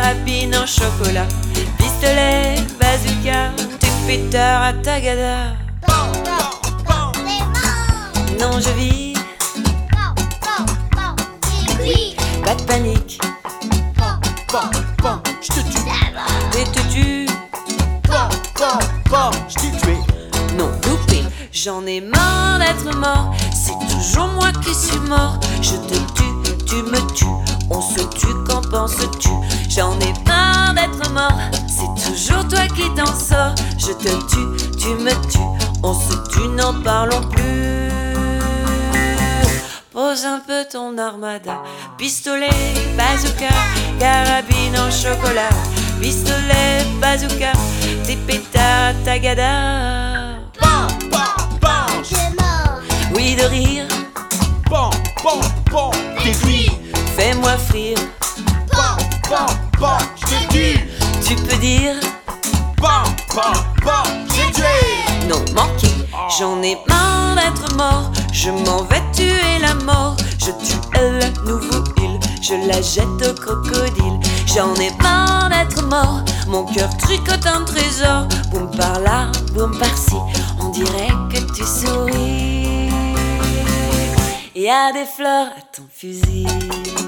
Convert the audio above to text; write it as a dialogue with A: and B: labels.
A: carabine en chocolat, pistolet, bazooka, tes pétards à tagada. Non, je vis, pas de panique,
B: Je te tue,
A: et te tue.
B: je t'ai tué.
A: Non, loupé, j'en ai marre d'être mort. C'est toujours moi qui suis mort. Je te tue, tu me tues. On se tue, qu'en penses-tu? J'en ai marre d'être mort. C'est toujours toi qui t'en sors. Je te tue, tu me tues. On se tue, n'en parlons plus. Pose un peu ton armada. Pistolet, bazooka, carabine en chocolat. Pistolet, bazooka, tes pétards, tagada. Oui, de rire,
B: T'es cuit.
A: fais-moi frire.
B: Je t'ai tué.
A: Tu peux dire
B: Je t'ai tué.
A: non, manqué. J'en ai marre d'être mort. Je m'en vais tuer la mort. Je tue elle, nouveau il. Je la jette au crocodile. J'en ai marre d'être mort. Mon cœur tricote un trésor. Boum par là, boum par-ci. On dirait que tu souris. Y a des fleurs à ton fusil.